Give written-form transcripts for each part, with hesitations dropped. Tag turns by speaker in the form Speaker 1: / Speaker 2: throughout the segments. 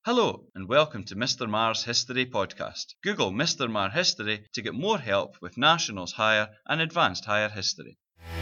Speaker 1: Hello and welcome to Mr. Marr's History Podcast. Google Mr. Marr History to get more help with Nationals Higher and Advanced Higher History.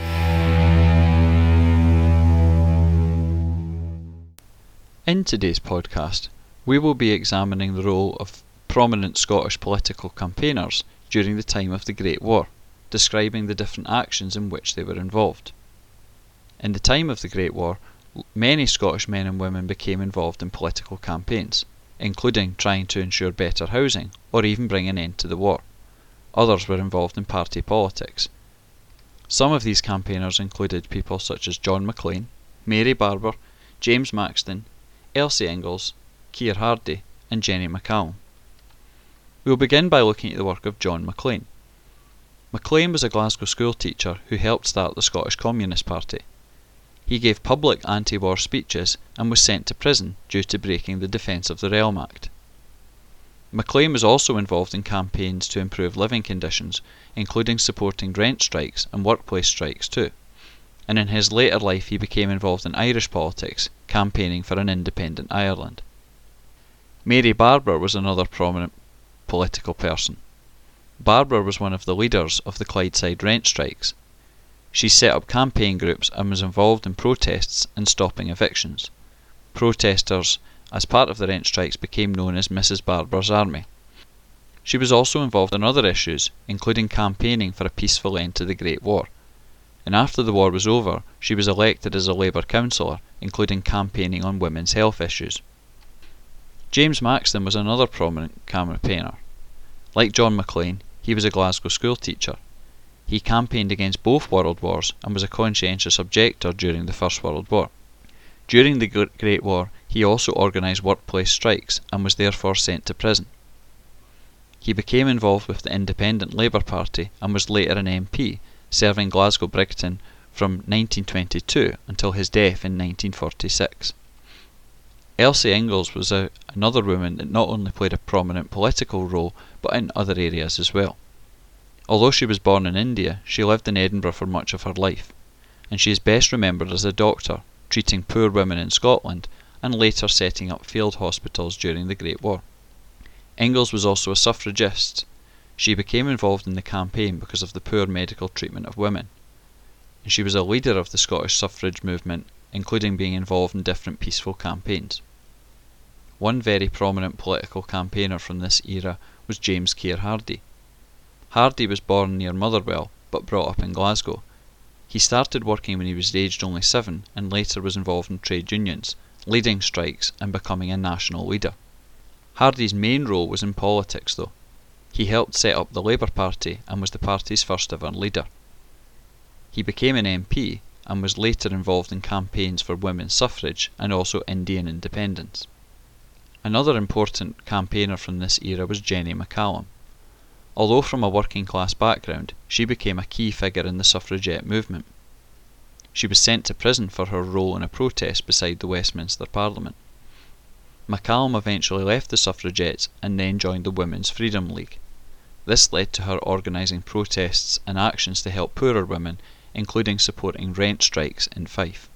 Speaker 2: In today's podcast, we will be examining the role of prominent Scottish political campaigners during the time of the Great War, describing the different actions in which they were involved. In the time of the Great War, many Scottish men and women became involved in political campaigns, including trying to ensure better housing or even bring an end to the war. Others were involved in party politics. Some of these campaigners included people such as John Maclean, Mary Barbour, James Maxton, Elsie Inglis, Keir Hardie and Jenny McCallum. We will begin by looking at the work of John Maclean. Maclean was a Glasgow school teacher who helped start the Scottish Communist Party. He gave public anti-war speeches and was sent to prison due to breaking the Defence of the Realm Act. Maclean was also involved in campaigns to improve living conditions, including supporting rent strikes and workplace strikes too. And in his later life he became involved in Irish politics, campaigning for an independent Ireland. Mary Barbour was another prominent political person. Barbour was one of the leaders of the Clydeside rent strikes. She set up campaign groups and was involved in protests and stopping evictions. Protesters, as part of the rent strikes, became known as Mrs. Barbour's Army. She was also involved in other issues, including campaigning for a peaceful end to the Great War. And after the war was over, she was elected as a Labour councillor, including campaigning on women's health issues. James Maxton was another prominent campaigner. Like John Maclean, he was a Glasgow school teacher. He campaigned against both world wars and was a conscientious objector during the First World War. During the Great War, he also organised workplace strikes and was therefore sent to prison. He became involved with the Independent Labour Party and was later an MP, serving Glasgow Brighton from 1922 until his death in 1946. Elsie Inglis was another woman that not only played a prominent political role but in other areas as well. Although she was born in India, she lived in Edinburgh for much of her life, and she is best remembered as a doctor, treating poor women in Scotland, and later setting up field hospitals during the Great War. Inglis was also a suffragist. She became involved in the campaign because of the poor medical treatment of women, and she was a leader of the Scottish suffrage movement, including being involved in different peaceful campaigns. One very prominent political campaigner from this era was James Keir Hardie. Hardie was born near Motherwell, but brought up in Glasgow. He started working when he was aged only 7 and later was involved in trade unions, leading strikes and becoming a national leader. Hardie's main role was in politics though. He helped set up the Labour Party and was the party's first ever leader. He became an MP and was later involved in campaigns for women's suffrage and also Indian independence. Another important campaigner from this era was Jenny McCallum. Although from a working class background, she became a key figure in the suffragette movement. She was sent to prison for her role in a protest beside the Westminster Parliament. McCallum eventually left the suffragettes and then joined the Women's Freedom League. This led to her organising protests and actions to help poorer women, including supporting rent strikes in Fife.